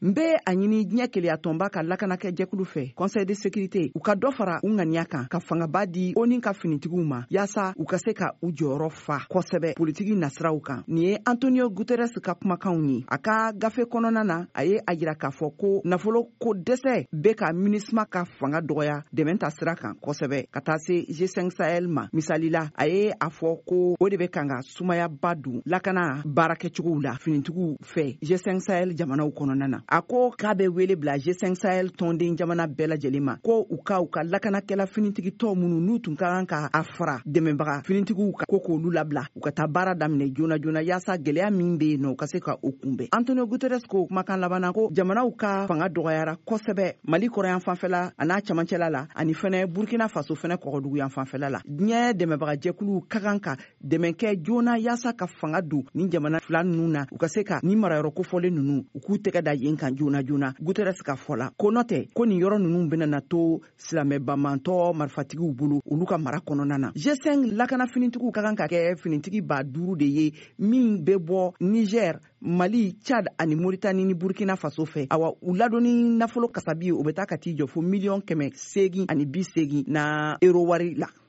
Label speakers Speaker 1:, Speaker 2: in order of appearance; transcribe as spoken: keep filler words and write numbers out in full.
Speaker 1: n be a ɲini diɲɛ keleya tɔnba ka lakanakɛ jɛkulu fɛ conseil de sécurité u ka dɔ fara u ŋaniya kan ka fangaba di oni ka finitigiw ma yaasa u ka se ka u jɔyɔrɔ fa kosɛbɛ politigi nasiraw kan. Nin ye Antonio Guterres ka kumakanw ye. A ka gafe kɔnɔna na a ye a yira k'a fɔ ko nafolo ko dɛsɛ be ka MINUSMA ka fanga dɔgɔya dɛmɛ ta sira kan kosɛbɛ ka taa se G cinq Sahel ma. Misalila a ye a fɔ ko o de be kan ka sumayaba dun lakana baarakɛcogow la finitigiw fɛ G cinq Sahel jamanaw kɔnɔna na. A ko k'a be wele bila G cinq Sahel tɔnden jamana bɛɛ lajɛlen ma ko u ka u ka lakanakɛla finitigi tɔ minnu n'u tun ka kan ka a fara dɛmɛbaga finitigiw ka ko k'olu labila u ka taa baara daminɛ joona joona yaasa gwɛlɛya min be yen nɔ u ka se ka o kunbɛn. Antonio Guterres ko kumakan labanna ko jamanaw ka fanga dɔgɔyara kosɛbɛ Mali kɔrɔyan fanfɛla a n'a camancɛla la ani fɛnɛ Burkina Faso fɛnɛ kɔgɔduguyan fanfɛla la. Diɲɛ dɛmɛbaga jɛkulu ka kan ka dɛmɛ kɛ joona yaasa ka fanga don ni jamana fila ninnu na u ka se ka ni marayɔrɔ kofɔlen ninnu u k'u tɛgɛ da yen kan joona joona. Guterres ka fɔ la ko nɔtɛ ko nin yɔrɔ ninnu benana to silamɛbamantɔ marifatigiw bolo olu ka mara kɔnɔna na. G cinq lakana finitigiw ka kan ka kɛ finitigi ba duuru de ye min be bɔ Niger, Mali, Chad ani Mauritanie ni Burkina Faso fɛ. Awa u ladoni nafolo kasabi o be taa ka t'i jɔ fo miliyɔn kɛmɛ seegin ani bi seegin na euro wari la.